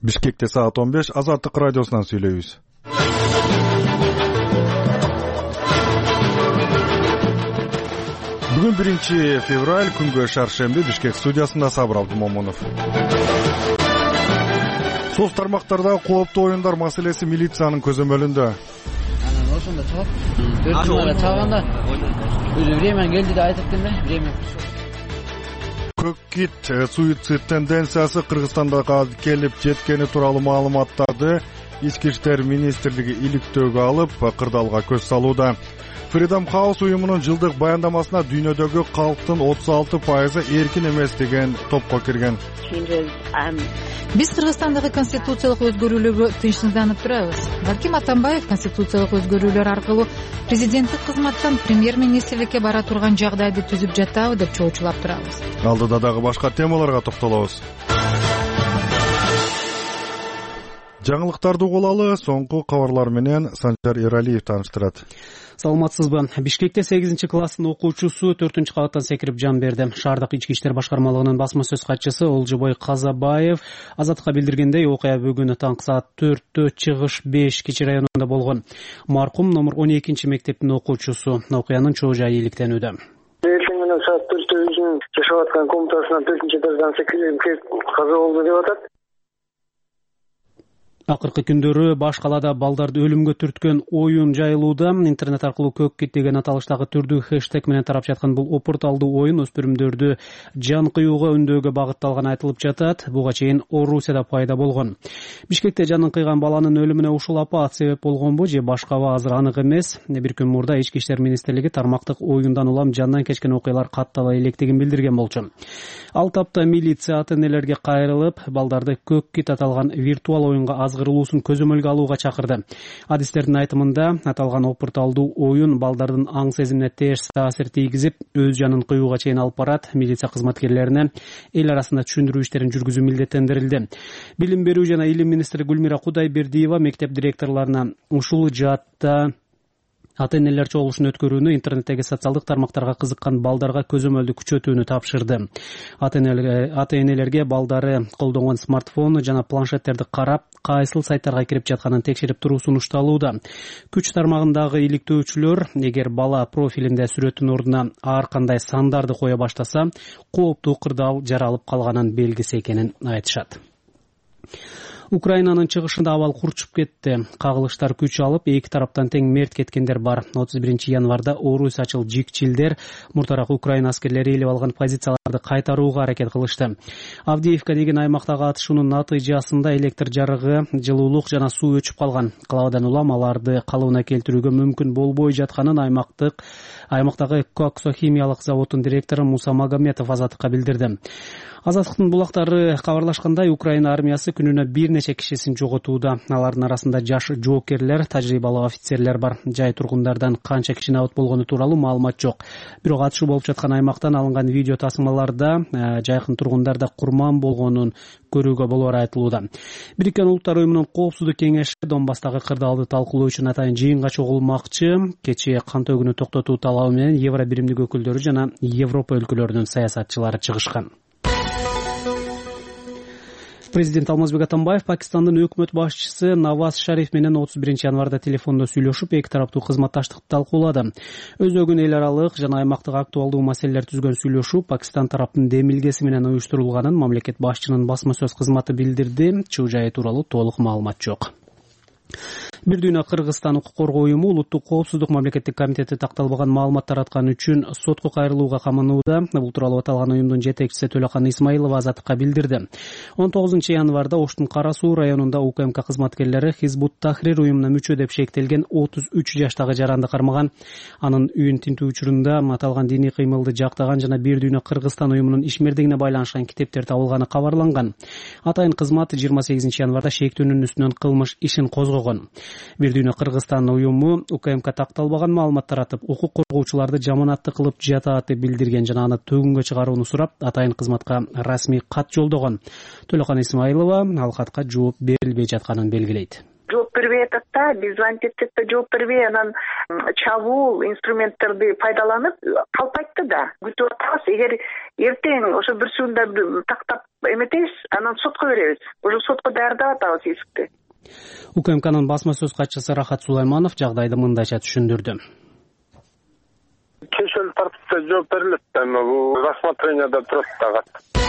Бишкекте саат 15 Азаттык радиосунан сүйлөйбүз. Бүгүн 1 февраль, күнгө шаршемби, Бишкек студиясында Сабыр Абдумомунов. Соц тармактарда кооптуу оюндар маселеси милициянын көзөмөлүндө. Ошондо чыгат. 4 жумага чыганда өзү время келди деп айтыптыр да, время. Көк кит суицид тенденциясы Кыргызстанда келип жеткени тууралуу маалыматтарды Ички иштер министрлиги иликтөөгө алып, кырдаалга көз салууда. Freedom House уюмунун жылдык баяндамасына дүйнөдөгү калктын 36% эркин эмес деген топко кирген. Биз Кыргызстандагы конституциялык өзгөрүүлөргө тынчсызданып турабыз. Балким Атамбаев конституциялык өзгөрүүлөр аркылуу президенттик кызматтан премьер-министрликке бара турган жагдайды түзүп жатабы деп чоочулап турабыз. Алдыда дагы башка темаларга токтолобуз. Жаңылыктарды угулалы, соңку кабарлар менен Санжар Эралиев тааныштырат. Саламатсызбы. Бишкекте 8 класстын окуучусу 4-кабаттан секирип жан берди. Шаардык ички иштер башкармалыгынын басма сөз катчысы Олжобой Казабаев Азаттыкка билдиргендей, окуя бүгүн таң саат 4-тө Чыгыш 5 Кичи районунда болгон. Маркум номер 12 мектептин окуучусу. Окуянын чоо жайы иликтенүүдө. Эртең менен саат 4-тө өзүнүн жашап аткан комнатасынан 4-этаждан секирип каза болду деп атат. Акыркы күндөрү баш калаада балдарды өлүмгө түрткөн оюн жайылууда. Интернет аркылуу көк кит деген аталыштагы түрдүү хэштег менен тарап жаткан бул опурталдуу оюн өспүрүмдөрдү жан кыюуга үндөөгө багытталган айтылып жатат. Буга чейин Орусияда пайда болгон. Бишкекте жанын кыйган баланын өлүмүнө ушул апаат себеп болгонбу же башкабы азыр анык эмес. Бир күн мурда Ички иштер министрлиги тармактык оюндан улам жандан кечкен окуялар каттала электигин билдирген болчу. Ал тапта милиция ата-энелерге кайрылып, балдарды көк кит аталган виртуал оюнга азгырылуусун көзөмөлгө алууга чакырды. Адистердин айтымында, аталган опурталдуу оюн балдардын аң сезимине терс таасир тийгизип, өз жанын кыюуга чейин алып барат. Милиция кызматкерлерине эл арасында түшүндүрүү иштерин жүргүзүү милдеттендирилди. Билим берүү жана илим министри Гүлмира Кудайбердиева мектеп директорлоруна ушул жаатта ата-энелер чогулушун өткөрүүнү, интернеттеги социалдык тармактарга кызыккан балдарга көзөмөлдү күчөтүүнү тапшырды. Ата-энелерге балдары колдонгон смартфон жана планшеттерди карап, кайсыл сайттарга кирип жатканын текшерип туруу сунушталууда. Күч тармагындагы иликтөөчүлөр, эгер бала профилинде сүрөттүн ордуна ар кандай сандарды кое баштаса, кооптуу кырдаал жаралып калганын белгиси экенин айтышат. Украинанын чыгышында абал курчуп кетти. Кагылыштар күч алып, эки тараптан тең мерт кеткендер бар. 31 январда орусачыл жикчилдер муртараак Украина аскерлери ээлеп алган позицияларды кайтарууга аракет кылышты. Авдеевка деген аймактагы атышуунун натыйжасында электр жарыгы, жылуулук жана суу өчүп калган. Калабадан улам аларды калыбына келтирүүгө мүмкүн болбой жатканын аймактагы Коксо химиялык заводдун директору Муса Магометов Азаттыкка билдирди. Азаттыктын булактары кабарлашкандай, Украина армиясы күнүнө бир нече кишисин жоготууда. Алардын арасында жаш жоокерлер, тажрыйбалуу офицерлер бар. Жай тургундардан канча киши абат болгону тууралуу маалымат жок. Бирок атышуу болуп жаткан аймактан алынган видео тасмаларда жайкын тургундарда курман болгонун көрүүгө болоору айтылууда. Бириккен Улуттар уюмунун коопсуздук кеңеши Донбасстагы кырдаалды талкуулоо үчүн атайын жыйынга чогулмакчы. Кечээ кан төгүүнү токтотуу талабы менен Евро биримдик өкүлдөрү жана Европа өлкөлөрүнүн саясатчылары чыгышкан. Президент Алмазбек Атамбаев Пакистандын өкмөт башчысы Наваз Шариф менен 31 январда телефондо сүйлөшүп, эки тараптуу кызматташтыкты талкуулады. Өзөгүн эл аралык жана аймактык актуалдуу маселелер түзгөн сүйлөшүү Пакистан тараптын демилгеси менен уюштурулганын мамлекет башчынын басма сөз кызматы билдирди. Чуу жайы тууралуу толук маалымат жок. Бир дүйнө Кыргызстан укук коргоо уюму Улуттук коопсуздук мамлекеттик комитети такталбаган маалымат тараткан үчүн сотко кайрылууга каманууда. Бул тууралуу аталган уюмдун жетекчиси Төлөкан Исмаилова Азаттыкка билдирди. 19 январда Оштун Кара Суу районунда УКМК кызматкерлери Хизбут Тахрир уюмуна мүчө деп шектелген 33 жаштагы жаранды кармаган. Анын үйүн тинтүү учурунда аталган диний кыймылды жактаган жана Бир дүйнө Кыргызстан уюмунун ишмердигине байланышкан китептер табылганы кабарланган. Атайын кызмат 28 январда шектөөнүн үстүнөн кылмыш ишин козгогон. Бир дүйнө Кыргызстан уюму УКМК такталбаган маалымат таратып, укук коргоочуларды жаманатты кылып жатат деп билдирген жана аны төгүнгө чыгарууну сурап, атайын кызматка расмий кат жолдогон. Төлөкан Исмаилова ал катка жооп берилбей жатканын белгилейт. жооп бербей атат да, биз звонить этсек да жооп бербей, анан чабуул инструменттерди пайдаланып калпайт да. Күтүп атабыз. Эгер эртең ошо бир суунда тактап эметебиз, анан сотко беребиз. Ошо сотко даярдап атабыз искти. УКМКнын басма сөз катчысы Рахат Сулайманов жагдайды мындайча түшүндүрдү. Кешел тартипте жооп берилет, эми бул рассмотренияда турат дагы.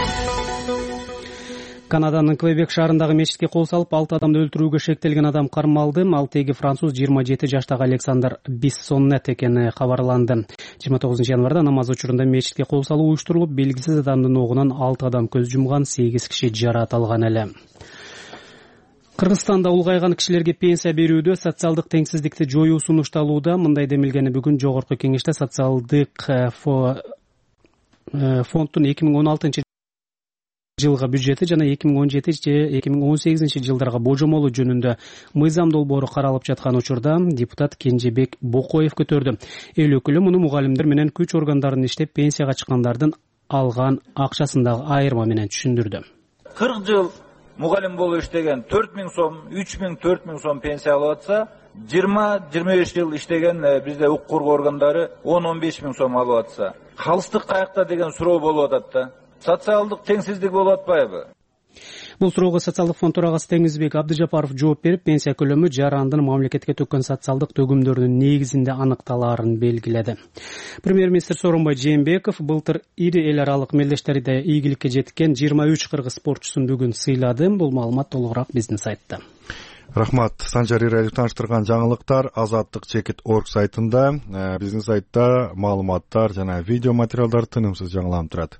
Канаданын Квебек шаарындагы мечитке кол салып 6 адамды өлтүрүүгө шектелген адам кармалды. Ал теги француз 27 жаштагы Александр Биссоннет экени кабарланды. 29 январда намаз учурунда мечитке кол салуу уюштурулуп, белгисиз адамдын огунан 6 адам көз жумган, 8 киши жаракат алган эле. Кыргызстанда улгайган кишилерге пенсия берүүдө социалдык теңсиздикти жоюу сунушталууда. Мындай демилгени бүгүн жогорку кеңеште социалдык фонддун 2016 жылга бюджети жана 2017-2018 жылдарга божомолу жөнүндө мыйзам долбоору каралып жаткан учурда депутат Кенжебек Бокоев көтөрдү. Эл өкүлү муну мугалимдер менен күч органдарынын иштеп пенсияга чыккандардын алган акчасындагы айырма менен түшүндүрдү. 40 жыл мугалим болуп иштеген 4000 сом, 3000, 4000 сом пенсия алып атса, 20-25 жыл иштеген бизде укук коргоо органдары 10-15 миң сом алып атса, калыстык каякта деген суроо болуп атат да. Социалдык теңсиздик болуп атпайбы? Бул суроого социалдык фонд төрагасы Теңизбек Абдыжапаров жооп берип, пенсия көлөмү жарандын мамлекетке төккөн социалдык төгүмдөрүнүн негизинде аныкталаарын белгиледи. Премьер-министр Сооронбай Жээнбеков былтыр ири эл аралык мелдештерде ийгиликке жеткен 23 кыргыз спортчусун бүгүн сыйлады. Бул маалымат толугураак биздин сайтта. Рахмат. Санжар Иралиев таныштырган жаңылыктар azatlyk.org сайтында, биздин сайтта маалыматтар жана видео материалдар тынымсыз жаңыланып турат.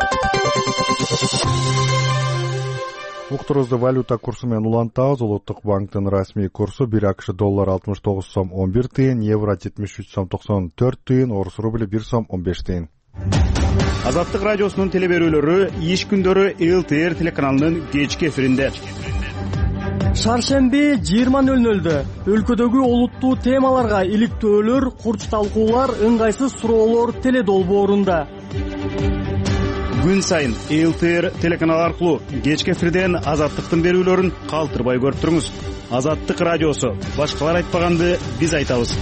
Уктурузду валюта курсу менен улантабыз. Улуттук банктын расмий курсу 1 АКШ доллар 69 сом 11 тыйын, евро 73 сом 94 тыйын, орус рубли 1 сом 15 тыйын. Азаттык радиосунун телеберүүлөрү иш күндөрү ЛТР телеканалынын кечки эфиринде. Шаршемби 20:00-дө өлкөдөгү олуттуу темаларга иликтөөлөр, курч талкуулар, ыңгайсыз суроолор теледолбоорунда. Күн сайын ЛТР телеканалы аркылуу кечки эфирден азаттыктын берүүлөрүн калтырбай көрүп туруңуз. Азаттык радиосу. Башкалар айтпаганды биз айтабыз.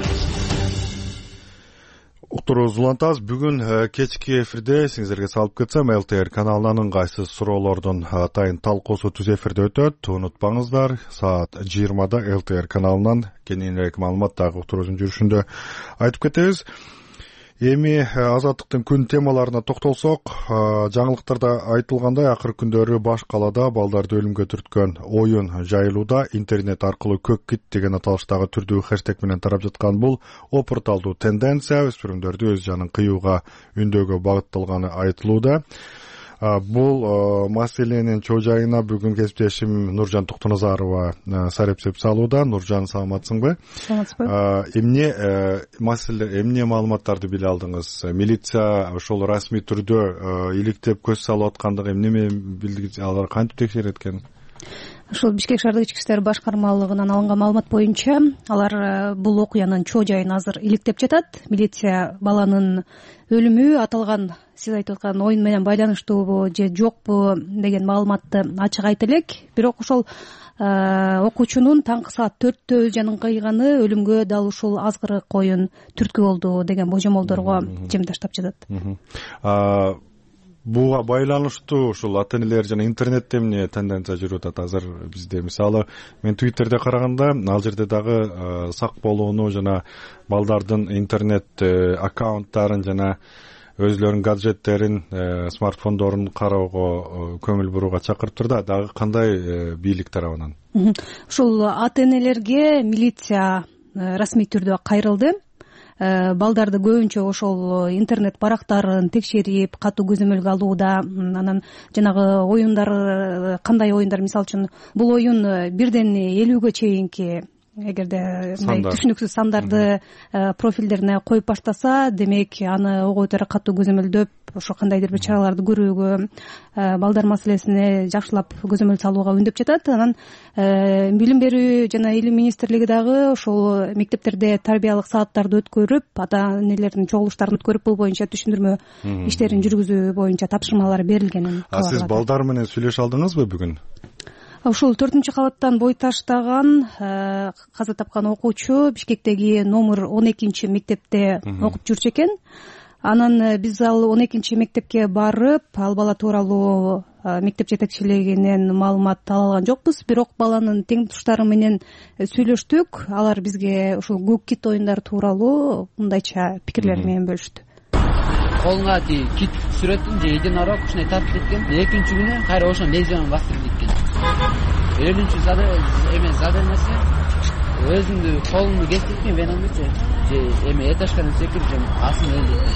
Уктуруз улантабыз. Бүгүн кечки эфирде сиңиздерге салып кетсем, ЛТР каналынын ыңгайсыз суроолордун атайын талкуусу түз эфирде өтөт. Унутпаңыздар, саат 20-да ЛТР каналынан кененирээк маалымат дагы уктуруздун жүрүшүндө айтып кетебиз. Эми азаттыктын күн темаларына токтолсок, жаңылыктарда айтылгандай, акыркы күндөрү баш калаада балдарды өлүмгө түрткөн оюн жайылууда. Интернет аркылуу көк кит деген аталыштагы түрдүү хэштег менен тарап жаткан бул опурталдуу тенденция өспүрүмдөрдү өз жанын кыюуга үндөөгө багытталганы айтылууда. Бул маселенин чоо жайына бүгүн кесиптешим Нуржан Токтоназарова сарепсеп салууда. Нуржан, саламатсыңбы? Саламатсызбы. Эмне маалыматтарды биле алдыңыз? Милиция ошол расмий түрдө иликтеп көз салып аткандыгы эмне билдиңиз? Алар кантип текшерет экен? Ошол Бишкек шаардык ички иштер башкармалыгынан алынган маалымат боюнча, алар бул окуянын чоо жайын азыр иликтеп жатат. Милиция баланын өлүмү аталган сиз айтып аткан оюн менен байланыштуубу же жокпу деген маалыматты ачык айта элек. Бирок ошол окуучунун таңкы саат 4-тө өз жанын кыйганы өлүмгө дал ушул азгырык оюн түрткү болду деген божомолдорго жемдаштап жатат. Буга байланыштуу ушул ата-энелер жана интернетте эмне тенденция жүрүп атат азыр бизде? Мисалы, мен Twitterде караганда, ал жерде дагы сак болууну жана балдардын интернет аккаунттарын жана өзлөрүнүн гаджеттерин, смартфондорун кароого көңүл бурууга чакырып да, дагы кандай бийлик тарабынан? Ушул ата-энелерге милиция расмий түрдө кайрылды. Балдарды көбүнчө ошол интернет барактарын текшерип, катуу көзөмөлгө алууда. Анан жанагы оюндар, кандай оюндар, мисалы үчүн бул оюн 1ден 50-гө чейинки эгерде түшүнүксүз сандарды профилдерине коюп баштаса, демек аны ого өтөрө катуу көзөмөлдөп, ошо кандайдыр бир чараларды көрүүгө, балдар маселесине жакшылап көзөмөл салууга үндөп жатат. Анан билим берүү жана илим министрлиги дагы ошол мектептерде тарбиялык сааттарды өткөрүп, ата-энелердин чогулуштарын өткөрүп, бул боюнча түшүндүрмө иштерин жүргүзүү боюнча тапшырмалар берилгенин кабарлады. Сиз балдар менен сүйлөшө алдыңызбы бүгүн? ушул 4-кабаттан бой таштаган каза тапкан окуучу Бишкектеги номер 12 мектепте окуп жүрчү экен. Анан биз ал 12 мектепке барып, ал бала тууралуу мектеп жетекчилигинен маалымат ала алган жокпуз, бирок баланын тең туштары менен сүйлөштүк. Алар бизге ушул көк кит оюндары тууралуу мындайча пикирлери менен бөлүштү. Колуңа кит сүрөтүн же единорог ушундай тартып кеткен. Экинчи күнү кайра ошон лезвияны бастырып кеткен. 50-чү задачасы өзүңдү колуңду кесип венаңды же этаждан секирип же асын өлтүрүп.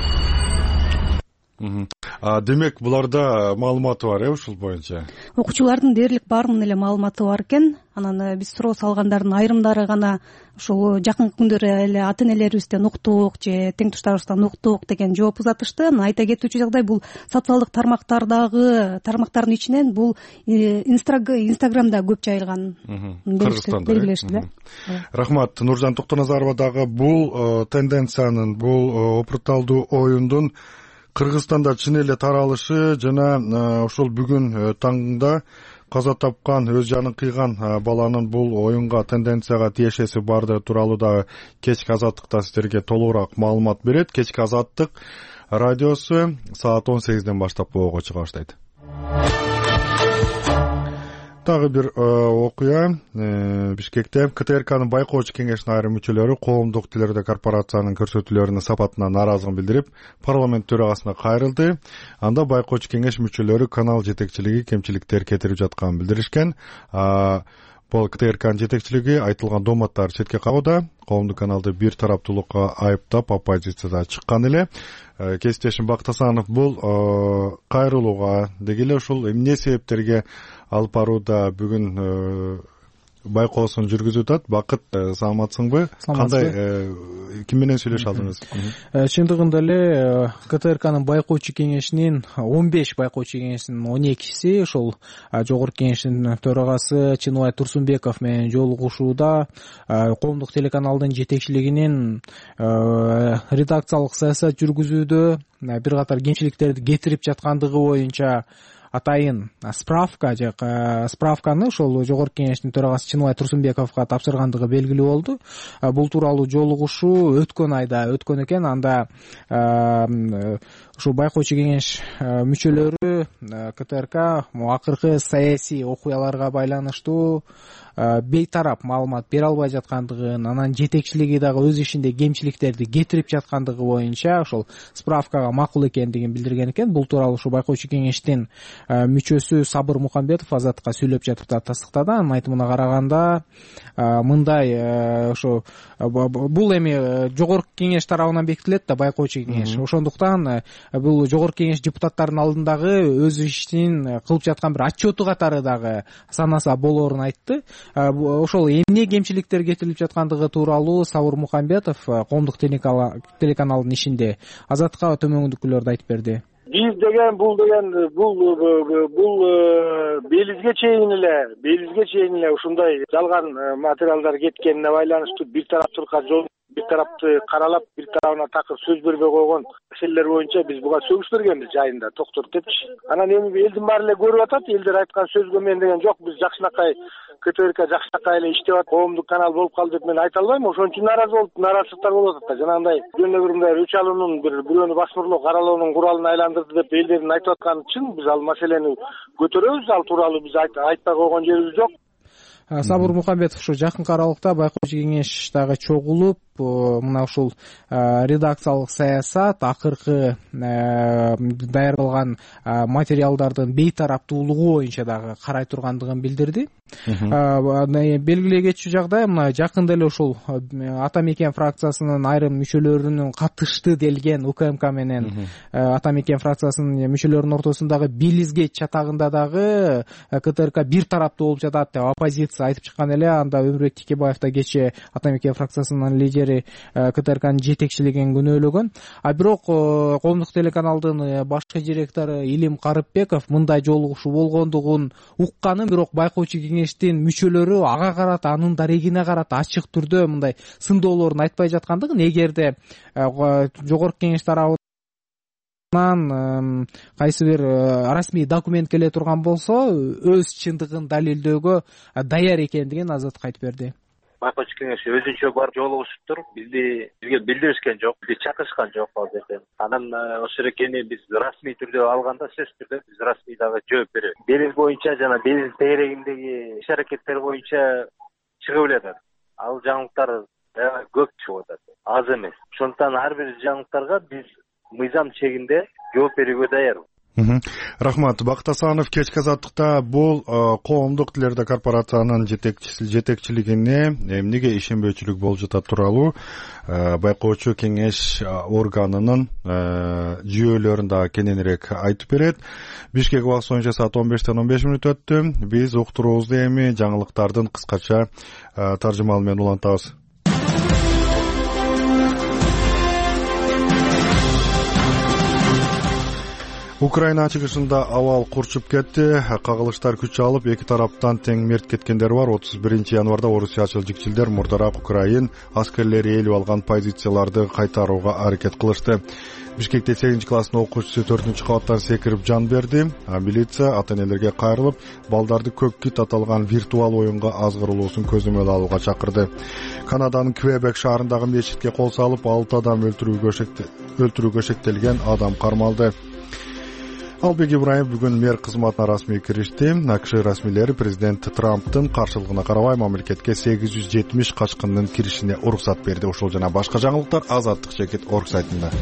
Демек буларда маалыматы бар ушул боюнча. Окуучулардын дээрлик баарынын эле маалыматы бар экен. Анан биз суроо салгандардын айрымдары гана ушул жакынкы күндөрү эле ата-энелерибизден уктук же тең туштарыбыздан уктук деген жооп узатышты. Айта кетүүчү жагдай, бул социалдык тармактардын ичинен бул Инстаграмда көп жайылган белгилешти да. Рахмат. Нуржан Токтоназарова дагы бул тенденциянын, бул опурталдуу оюндун Кыргызстанда чын эле таралышы жана ошол бүгүн таңда каза тапкан, өз жанын кыйган баланын бул оюнга, тенденцияга тиешеси бардыгы тууралуу дагы кечки азаттыкта сиздерге толугураак маалымат берет. Кечки азаттык радиосу саат 18ден баштап болго чыга баштайт. Дагы бир окуя. Бишкекте КТРКнын байкоочу кеңешинин айрым мүчөлөрү коомдук телерадио корпорациянын көрсөтүүлөрүнүн сапатына нааразылыгын билдирип, парламент төрагасына кайрылды. Анда байкоочу кеңеш мүчөлөрү канал жетекчилиги кемчиликтер кетирип жатканын билдиришкен. Бул КТРКнын жетекчилиги айтылган дооматтарды четке кагууда. Коомдук каналды бир тараптуулукка айыптап, оппозицияда чыккан эле. Кесиптешим Бакыт Асанов бул кайрылууга деги эле ушул эмне себептерге алып барууда бүгүн байкоосун жүргүзүп атат. Бакыт, саламатсыңбы? Кандай, ким менен сүйлөшө алдыңыз? Чындыгында эле КТРКнын байкоочу кеңешинин 15 байкоочу кеңешинин 12си ошол жогорку кеңештин төрагасы Чыныбай Турсунбеков менен жолугушууда коомдук телеканалдын жетекчилигинин редакциялык саясат жүргүзүүдө бир катар кемчиликтерди кетирип жаткандыгы боюнча атайын справканы ошол жогорку кеңештин төрагасы Чыныбай Турсунбековго тапшыргандыгы белгилүү болду. Бул тууралуу жолугушуу өткөн айда өткөн экен. Анда ушул байкоочу кеңеш мүчөлөрү КТРК акыркы саясий окуяларга байланыштуу бейтарап маалымат бере албай жаткандыгын, анан жетекчилиги дагы өз ишинде кемчиликтерди кетирип жаткандыгы боюнча ошол справкага макул экендигин билдирген экен. Бул тууралуу ушул байкоочу кеңештин мүчөсү Сабыр Мукамбетов Азаттыкка сүйлөп жатып да тастыктады. Анын айтымына караганда мындай ошо бул эми жогорку кеңеш тарабынан бекитилет да, байкоочу кеңеш. Ошондуктан бул жогорку кеңеш депутаттарынын алдындагы өз ишин кылып жаткан бир отчету катары дагы санаса болоорун айтты. Ошол эмне кемчиликтер кетирилип жаткандыгы тууралуу Сабыр Мукамбетов коомдук телеканалдын ишинде Азаттыкка төмөндүкүлөрдү айтып берди. Биз деген бул белизге чейин эле ушундай жалган материалдар кеткенине байланыштуу бир тараптуулукка жол, бир тарапты каралап, бир тарабына такыр сөз бербей койгон маселелер боюнча биз буга сөгүш бергенбиз жайында токторуп депчи. Анан эми элдин баары эле көрүп атат, элдер айткан сөзгө мен деген жок, биз жакшынакай КТРК жакшынакай эле иштеп атат, коомдук канал болуп калды деп мен айта албайм. Ошон үчүн нааразычылыктар болуп атат да. Жанагындай жөн бир мындай өч алуунун, бирөөнү басмырлоо каралоонун куралын айландырды деп элдердин айтып атканы чын. Биз ал маселени көтөрөбүз, ал тууралуу биз айтпай койгон жерибиз жок. Сабыр Мукамбетов ушу жакынкы аралыкта байкоочу кеңеш дагы чогулуп, мына ушул редакциялык саясат, акыркы даярдалган материалдардын бейтараптуулугу боюнча дагы карай тургандыгын билдирди. Белгилей кетчү жагдай, мына жакында эле ушул Ата Мекен фракциясынын айрым мүчөлөрүнүн катышты делген УКМК менен Ата Мекен фракциясынын мүчөлөрүнүн ортосундагы Белизгеч чатагында дагы КТРК бир тараптуу болуп жатат деп оппозиция айтып чыккан эле. Анда Өмүрбек Текебаев да кечээ Ата Мекен фракциясынын лидери КТРКнын жетекчилигин күнөөлөгөн. Бирок коомдук телеканалдын башкы директору Илим Карыпбеков мындай жолугушуу болгондугун укканын, бирок байкоочу кеңештин мүчөлөрү ага карата, анын дарегине карата ачык түрдө мындай сындоолорун айтпай жаткандыгын, эгерде жогорку кеңеш тарабы анан кайсы бир расмий документ келе турган болсо өз чындыгын далилдөөгө даяр экендигин Азаттыкка айтып берди. Байкоочу кеңеш өзүнчө барып жолугушуптур, бизге билдиришкен жок, бизди чакырышкан жок ал жерден. Анан ошол эркени биз расмий түрдө алганда сөзсүз түрдө биз расмий дагы жооп беребиз. Делил боюнча жана делил тегерегиндеги иш-аракеттер боюнча чыгып эле атат. Ал жаңылыктар көп чыгып атат, аз эмес. Ошондуктан ар бир жаңылыктарга биз мыйзам чегинде жооп берүүгө даярбыз. Рахмат. Бакыт Асанов кечки Азаттыкта бул коомдук тилерде корпорациянын жетекчилигине эмнеге ишенбөөчүлүк болуп жатат тууралуу байкоочу кеңеш органынын жүйөлөрүн дагы кененирээк айтып берет. Бишкек убакыты боюнча саат 15:15 өттү. Биз уктуруубузду эми жаңылыктардын кыскача таржымалы менен улантабыз. Украина чыгышында абал курчуп кетти. Кагылыштар күч алып, эки тараптан тең мерт кеткендер бар. 31 январда орусиячыл жикчилдер мурдараак Украин аскерлери ээлеп алган позицияларды кайтарууга аракет кылышты. Бишкекте 8 класстын окуучусу 4-кабаттан секирип жан берди. Милиция ата-энелерге кайрылып, балдарды көк кит аталган виртуал оюнга азгырылуусун көзөмөл алууга чакырды. Канаданын Квебек шаарындагы мечитке кол салып, 6 адам өлтүрүүгө шектелген адам кармалды. Албек Ибраев бүгүн мэр кызматына расмий киришти. АКШ расмийлери президент Трамптын каршылыгына карабай мамлекетке 870 качкындын киришине уруксат берди. Ошол жана башка жаңылыктар Азаттык.org сайтында.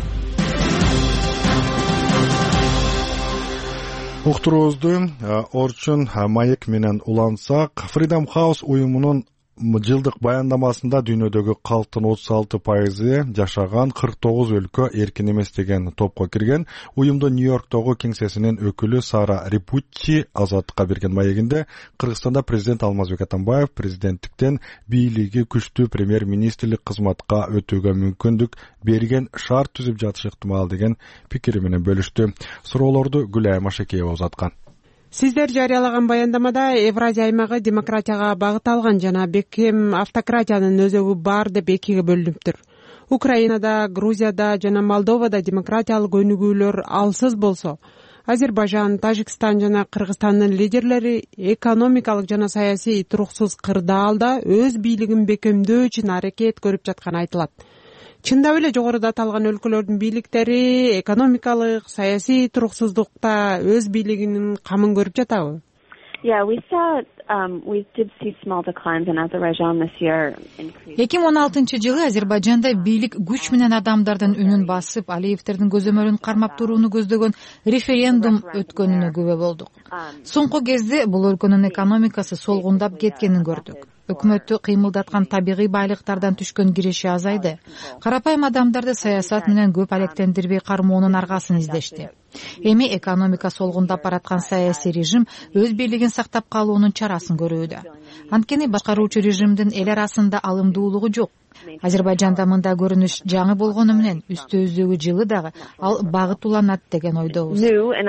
Уктуруубузду Орчун маек менен улантсак, Freedom House уюмунун жылдык баяндамасында дүйнөдөгү калктын 36% жашаган 49 өлкө эркин эмес деген топко кирген. Уюмдун Нью-Йорктогу кеңсесинин өкүлү Сара Рипуччи Азаттыкка берген маегинде Кыргызстанда президент Алмазбек Атамбаев президенттиктен бийлиги күчтүү премьер-министрлик кызматка өтүүгө мүмкүндүк берген шарт түзүп жатышы ыктымал деген пикири менен бөлүштү. Суроолорду Гүлайым Ашекеева узаткан. Сиздер жарыялаган баяндамада Евразия аймагы демократияга багыт алган жана бекем автократиянын өзөгү бар деп экиге бөлүнүптүр. Украинада, Грузияда жана Молдовада демократиялык өнүгүүлөр алсыз болсо, Азербайжан, Тажикстан жана Кыргызстандын лидерлери экономикалык жана саясий туруксуз кырдаалда өз бийлигин бекемдөө үчүн аракет көрүп жатканы айтылат. Чындап эле жогоруда аталган өлкөлөрдүн бийликтери экономикалык, саясий туруксуздукта өз бийлигинин камын көрүп жатабы? Yeah, we did see small declines in Azerbaijan this year. 2016-жылы Азербайжанда бийлик күч менен адамдардын үнүн басып, Алиевтердин көзөмөлүн кармап турууну көздөгөн референдум өткөнүнө күбө болдук. Соңку кезде бул өлкөнүн экономикасы солгундап кеткенин көрдүк. Өкмөттү кыймылдаткан табигый байлыктардан түшкөн киреше азайды. Карапайым адамдарды саясат менен көп алектендирбей кармоонун аргасын издешти. Эми экономика солгундап бараткан саясий режим өз бийлигин сактап калуунун чарасын көрүүдө. Анткени башкаруучу режимдин эл арасында алымдуулугу жок. Азербайжанда мында көрүнүш жаңы болгону менен үстүбүздөгү жылы дагы ал багыт уланат деген ойдобуз.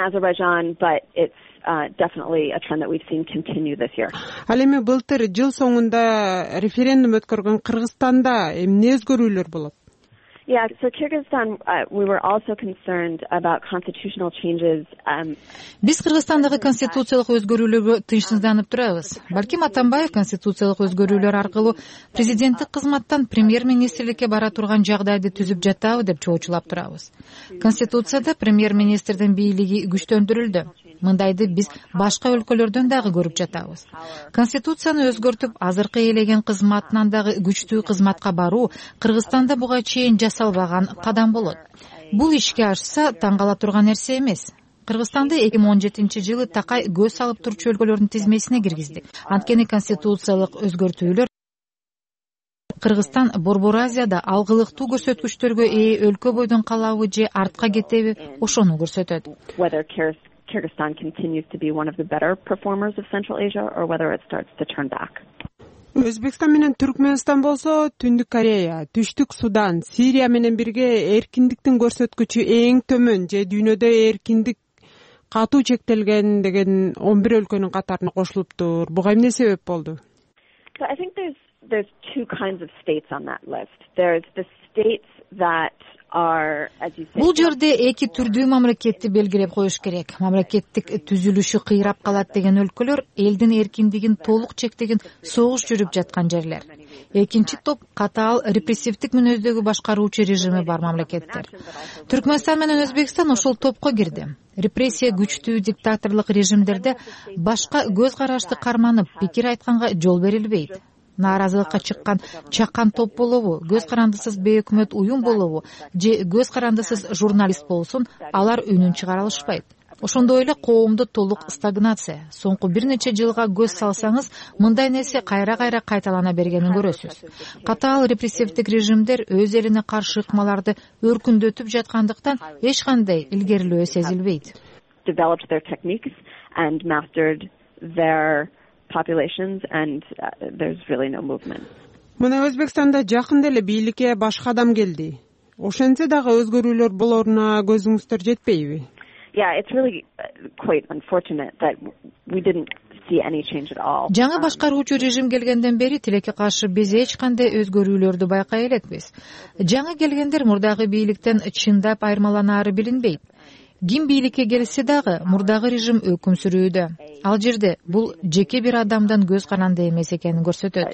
Definitely a trend that we've seen continue this year. Ал эми былтыр жыл соңунда референдум өткөргөн Кыргызстанда эмне өзгөрүүлөр болот? Yeah, so Kyrgyzstan, we were also concerned about constitutional changes. Биз Кыргызстандагы конституциялык өзгөрүүлөргө тынчсызданып турабыз. Балким Атамбаев конституциялык өзгөрүүлөр аркылуу президенттик кызматтан премьер-министрликке бара турган жагдайды түзүп жатабы деп чоочулап турабыз. Конституцияда премьер-министрдин бийлиги күчтөндүрүлдү. Мындайды биз башка өлкөлөрдөн дагы көрүп жатабыз. Конституцияны өзгөртүп, азыркы ээлеген кызматынан дагы күчтүү кызматка баруу Кыргызстанда буга чейин жасалбаган кадам болот. Бул ишке ашса таң кала турган нерсе эмес. Кыргызстанды 2017-жылы такай көз салып турчу өлкөлөрдүн тизмесине киргизди. Анткени конституциялык өзгөртүүлөр Кыргызстан Борбор Азияда алгылыктуу көрсөткүчтөргө ээ өлкө бойдон калабы же артка кетеби, ошону көрсөтөт. Kyrgyzstan continues to be one of the better performers of Central Asia or whether it starts to turn back. Өзбекстан менен Түркмөнстан болсо Түндүк Корея, Түштүк Судан, Сирия менен бирге эркиндиктин көрсөткүчү эң төмөн же дүйнөдө эркиндик катуу чектелген деген 11 өлкөнүн катарына кошулуптур. Буга эмне себеп болду? So I think there's two kinds of states on that list. There's the states that are, as you say, бул жерде эки түрдүү мамлекетти белгилеп коюш керек. Мамлекеттик түзүлүшү кыйрап калат деген өлкөлөр элдин эркиндигин толук чектеген согуш жүрүп жаткан жерлер. Экинчи топ катаал репрессивдик мүнөздөгү башкаруучу режими бар мамлекеттер. Түркмөнстан менен Өзбекстан ошол топко кирди. Репрессия күчтүү диктаторлук режимдерде башка көз карашты карманып пикир айтканга жол берилбейт. Нааразылыкка чыккан чакан топ болобу, көз карандысыз бейөкмөт уюм болобу же көз карандысыз журналист болсун, алар үнүн чыгара алышпайт. Ошондой эле коомдо толук стагнация. Соңку бир нече жылга көз салсаңыз, мындай нерсе кайра-кайра кайталана бергенин көрөсүз. Катаал репрессивдик режимдер өз элине каршы ыкмаларды өркүндөтүп жаткандыктан эч кандай илгерилөө сезилбейт. Developed their techniques and mastered their populations, and there's really no movement. Мына Өзбекстанда жакында эле бийликке башка адам келди. Ошентсе дагы өзгөрүүлөр болоруна көзүңүздөр жетпейби? Yeah, it's really quite unfortunate that we didn't see any change at all. Жаңы башкаруучу режим келгенден бери тилекке каршы биз эч кандай өзгөрүүлөрдү байкай элекпиз. Жаңы келгендер мурдагы бийликтен чындап айырмаланаары билинбейт. Ким бийликке келсе дагы мурдагы режим өкүм сүрүүдө. Ал жерде бул жеке бир адамдан көз каранды эмес экенин көрсөтөт.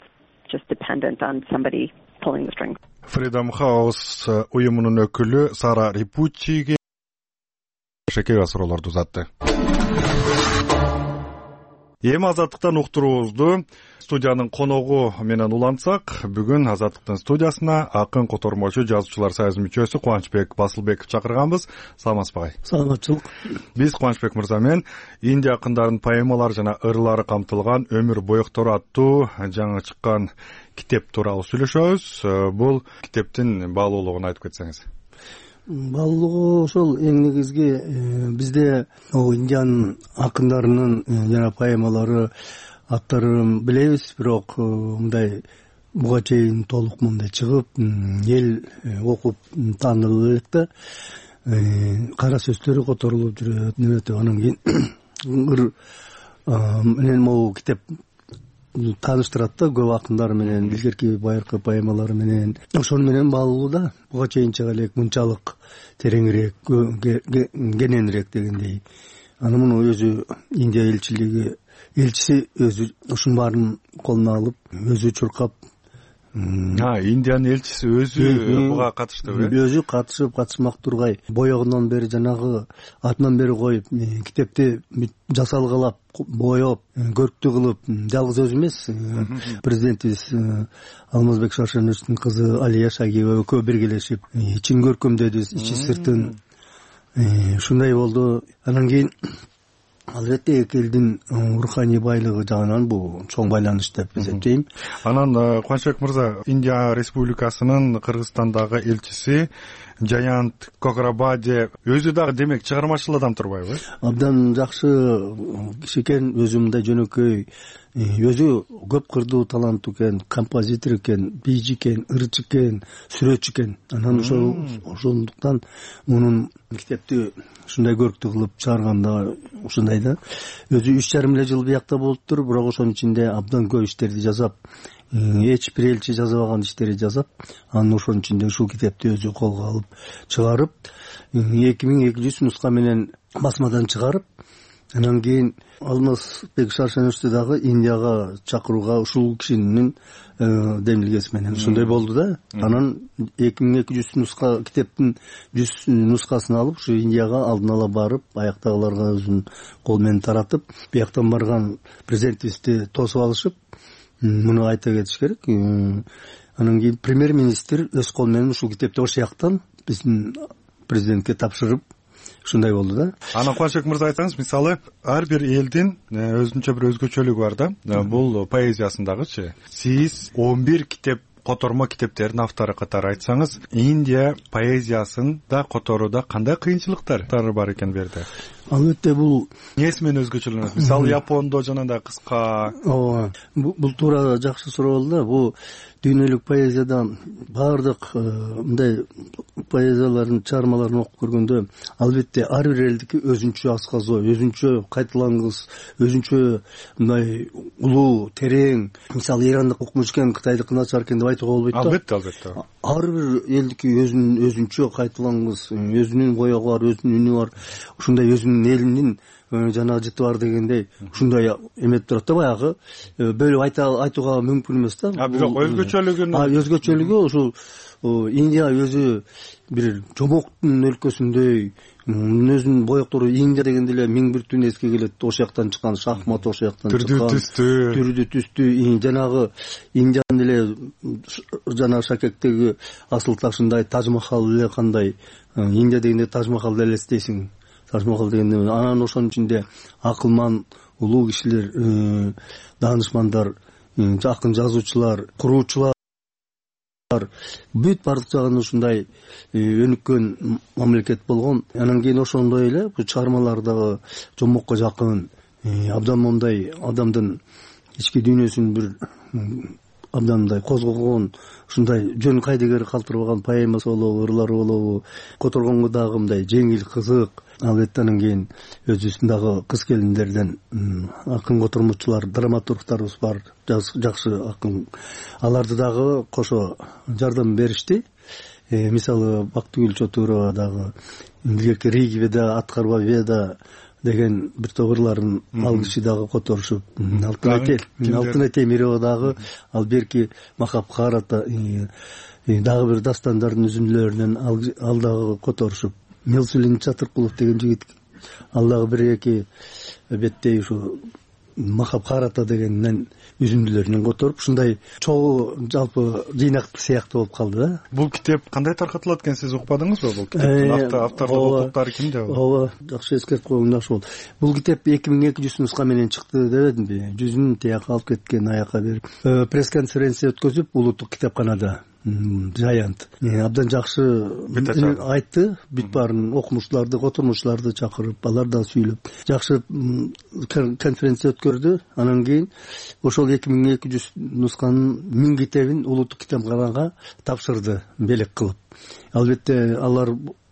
Freedom House уюмунун өкүлү Сара Рипуччиге шекега суроолорду узатты. Эми азаттыктан уктуруубузду студиянын коногу менен улантсак, бүгүн азаттыктын студиясына акын котормочу жазуучулар союзунун мүчөсү Кубанычбек Басылбеков чакырганбыз. Саламатсызбы агай? Саламатчылык. Биз Кубанычбек мырза менен Индия акындарынын поэмалары жана ырлары камтылган Өмүр боектору аттуу жаңы чыккан китеп тууралуу сүйлөшөбүз. Бул китептин баалуулугун айтып кетсеңиз. Баалуулугу ошол эң негизги бизде Индиянын акындарынын жана поэмалары аттарын билебиз, бирок мындай буга чейин толук мындай чыгып, эл окуп таанылып элек да. Кара сөздөрү которулуп жүрөт, неметип анан кийин ыр менен могу китеп тааныштырат да көп акындар менен, илгерки байыркы поэмалары менен. Ошону менен баалуу да, буга чейин чыга элек мынчалык тереңирээк, кененирээк дегендей. Анан муну өзү Индия элчиси өзү ушунун баарын колуна алып, өзү чуркап. Индиянын элчиси өзү буга катыштыбы? Өзү катышмак тургай. Боегондон бери жанагы атынан бери коюп, китепти жасалгалап, боеп, көрктүү кылып, жалгыз өзү эмес, президентибиз Алмазбек Шаршеновичтин кызы Алия Шагиева экөө биргелешип, ичин көркөмдөдү, ичи сыртын. Ушундай болду. Анан кийин албетте эки элдин руханий байлыгы жагынан бул чоң байланыш деп эсептейм. Анан Кубанычбек мырза, Индия Республикасынын Кыргызстандагы элчиси Жаянт Кохрабаде өзү дагы демек чыгармачыл адам турбайбы? Абдан жакшы киши экен, өзү мындай жөнөкөй, өзү көп кырдуу таланттуу экен, композитор экен, бийчи экен, ырчы экен, сүрөтчү экен. Анан ошондуктан мунун китепти ушундай көрктүү кылып чыгарганда ушундай да. Өзү 3,5 жыл биякта болуптур, бирок ошонун ичинде абдан көп иштерди жасап, эч бир элчи жазбаган иштерди жасап, анын ошонун ичинде ушул китепти өзү колго алып чыгарып, 2200 нуска менен басмадан чыгарып, анан кийин Алмазбек Шаршеновичти дагы Индияга чакырууга ушул кишинин демилгеси менен ушундай болду да. Анан 2200 нуска китептин 100 нускасын алып, ушу Индияга алдын ала барып, аяктагыларга өзүнүн кол менен таратып, бияктан барган президентибизди тосуп алышып, муну айта кетиш керек. Анан кийин премьер-министр өз кол менен ушул китепти ошол жактан биздин президентке тапшырып, ушундай болду да. Анан Кубанычбек мырза айтсаңыз, мисалы, ар бир элдин өзүнчө бир өзгөчөлүгү бар да. Бул поэзиясындагычы. Сиз 11 китеп, котормо китептердин автору катары айтсаңыз, Индия поэзиясында которууда кандай кыйынчылыктар бар экен берде? Албетте бул эмнеси менен өзгөчөлөнөт? Мисалы, Япондо жанагындай кыска. Бул туура жакшы суроо болду да. Бул дүйнөлүк поэзияда баардык мындай поэзиялардын чыгармаларын окуп көргөндө, албетте ар бир элдики өзүнчө асказоо, өзүнчө кайталангыс, өзүнчө мындай улуу, терең. Мисалы, ирандык укмуш экен, кытайдыкы начар экен деп айтууга болбойт да. Албетте. Ар бир элдики өзүнчө кайталангыс, өзүнүн боёгу бар, өзүнүн үнү бар. Ушундай өзүнүн элинин жана жыты бар дегендей ушундай эметип турат да, баягы бөлүп айтууга мүмкүн эмес да. Бирок өзгөчөлүгү ушул Индия өзү бир жомоктун өлкөсүндөй, өзүнүн боектору Индия дегенде эле миң бир түн эске келет. Ошол жактан чыккан шахмат, ошол жактан чыккан түрдүү түстүү жанагы Индиянын эле жана Шакектеги асыл ташындай Таж-Махал эле кандай. Индия дегенде Таж-Махалды элестейсиң. Таж-Махал дегенде анан ошонун ичинде акылман улуу кишилер, даанышмандар, акын жазуучулар, куруучулар, бүт бардык жагын ушундай өнүккөн мамлекет болгон. Анан кийин ошондой эле бул чыгармалар дагы жомокко жакын, абдан мондай адамдын ички дүйнөсүн бир абдан мындай козгогон, ушундай жөн кайдыгер калтырбаган поэмасы болобу, ырлары болобу, которгонго дагы мындай жеңил, кызык. Албетте анан кийин өзүбүздүн дагы кыз келиндерден акын котормочулар, драматургтарыбыз бар, жакшы акын. Аларды дагы кошо жардам беришти. Мисалы Бактыгүл Чотурова дагы илгерки Ригведа, Аткарба Веда деген бир топ ырларын ал киши дагы которушуп, Алтынай Темирова дагы, ал берки Махап Карата дагы бир дастандардын үзүндүлөрүнөн ал дагы которушуп, Мелсулин Чатыркулов деген жигит ал дагы бир эки беттей ушу Махап Карата дегенден үзүндүлөрүнөн которуп, ушундай чогуу жалпы жыйнак сыяктуу болуп калды да. Бул китеп кандай таркатылат экен, сиз укпадыңызбы? Бул китептин авторлук укуктары кимде? Ооба, жакшы эскертип койгон жакшы болду. Бул китеп 2200 нуска менен чыкты дебедимби? 100-н тияка алып кеткен, аяка берип. Пресс-конференция өткөзүп, улуттук китепканада Жаянт абдан жакшы айтты. Бүт баарын окумуштууларды, котормочуларды чакырып, алар да сүйлөп жакшы конференция өткөрдү. Анан кийин ошол 2200 нусканын 1000 китебин улуттук китепканага тапшырды, белек кылып. Албетте алар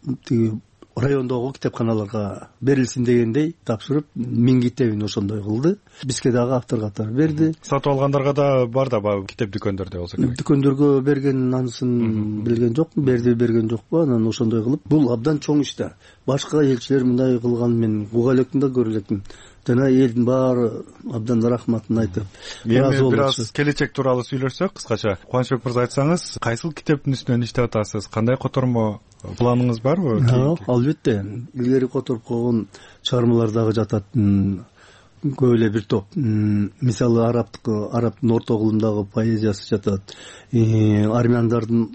райондогу китепканаларга берилсин дегендей тапшырып 1000 китебин ошондой кылды. Бизге дагы автор катары берди. Сатып алгандарга да бар да китеп дүкөндөрдө болсо керек. Дүкөндөргө берген анысын билген жокмун, берген жокпу. Анан ошондой кылып, бул абдан чоң иш да. Башка элчилер мындай кылган мен уга элекмин да, көрө элекмин. Жана элдин баары абдан рахматын айтып, бир аз келечек тууралуу сүйлөшсөк кыскача. Кубанычбек мырза, айтсаңыз, кайсыл китептин үстүнөн иштеп атасыз? Кандай котормо планыңыз барбы? Албетте, илгери которуп койгон чыгармалар дагы жатат. Көп эле бир топ. Мисалы арабтын орто кылымдагы поэзиясы жатат. Армяндардын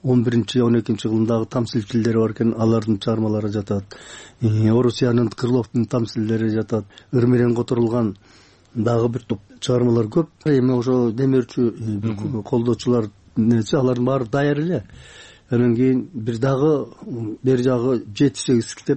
11-12 кылымдагы тамсилчилери бар экен, алардын чыгармалары жатат. Орусиянын Крыловдун тамсилдери жатат. Ыр менен которулган дагы бир топ чыгармалар көп. Эми ошо демөөрчү колдоочулар алардын баары даяр эле. Анан кийин бир дагы бери жагы 7-8 китеп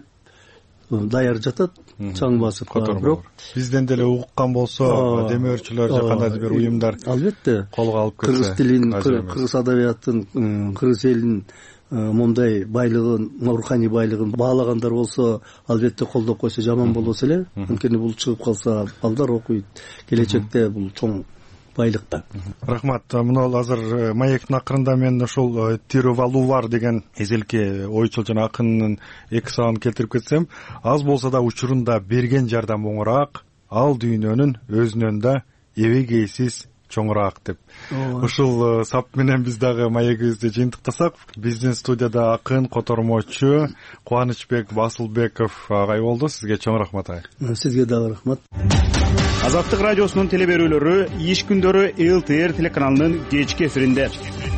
даяр жатат, чаң басып. Бирок бизден деле уккан болсо, демөөрчүлөр же кандайдыр бир уюмдар албетте колго алып келсе, кыргыз тилин, кыргыз адабиятын, кыргыз элин мондай байлыгын, руханий байлыгын баалагандар болсо, албетте колдоп койсо жаман болбос эле. Анткени бул чыгып калса балдар окуйт. Келечекте бул чоң байлыкта. Рахмат. Мына азыр маектин акырында мен ошол Тирувалувар деген эзелки ойчул жана акындын 2 сабын келтирип кетсем, аз болсо да учурунда берген жардам оңураак, ал дүйнөнүн өзүнөн да эбегейсиз чоңураак деп. Ушул сап менен биз дагы маегибизди жыйынтыктасак, биздин студияда акын, котормочу Кубанычбек Басылбеков агай болду. Сизге чоң рахмат. Сизге дагы рахмат. Азаттык радиосунун телеберүүлөрү иш күндөрү ЛТР телеканалынын кечки эфиринде.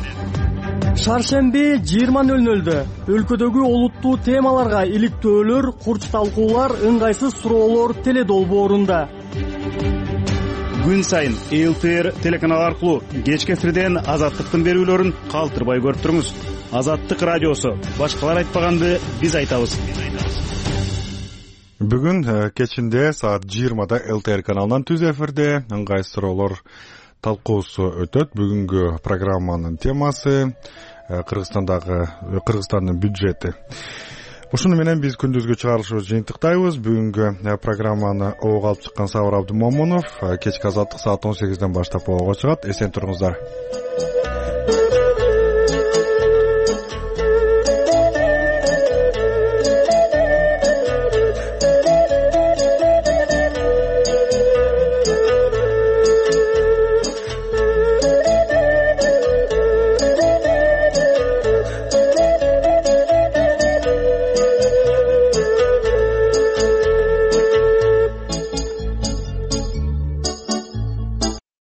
Шаршемби 20:00 өлкөдөгү олуттуу темаларга иликтөөлөр, курч талкуулар, ыңгайсыз суроолор теле долбоорунда. Күн сайын ЛТР телеканалы аркылуу кечки эфирден азаттыктын берүүлөрүн калтырбай көрүп туруңуз. Азаттык радиосу. Башкалар айтпаганды биз айтабыз. Бүгүн кечинде саат 20-да ЛТР каналынан түз эфирде ыңгайсыз суроолор талкуусу өтөт. Бүгүнкү программанын темасы Кыргызстандын бюджети. Ушуну менен биз күндүзгү чыгарылышыбызды жыйынтыктайбыз. Бүгүнкү программаны ого алып чыккан Сабыр Абдымомунов. Кечки азаттык саат 18-ден баштап ого чыгат. Эсен туруңуздар.